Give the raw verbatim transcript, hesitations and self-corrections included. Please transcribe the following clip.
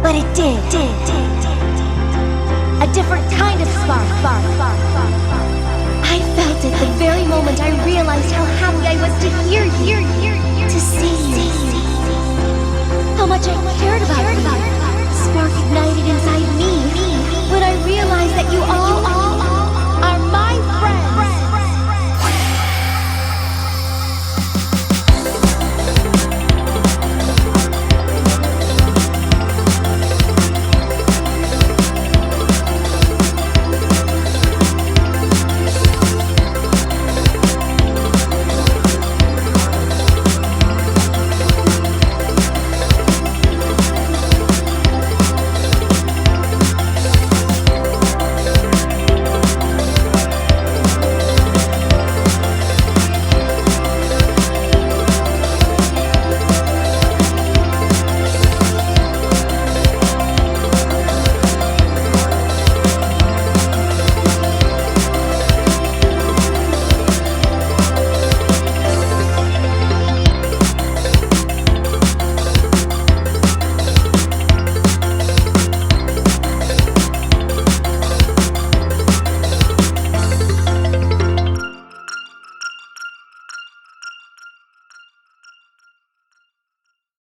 but it did. did, did, did. A different kind of spark. spark, spark, spark, spark. I felt it the very moment I realized how happy I was to hear you, to see you, how much I cared about you.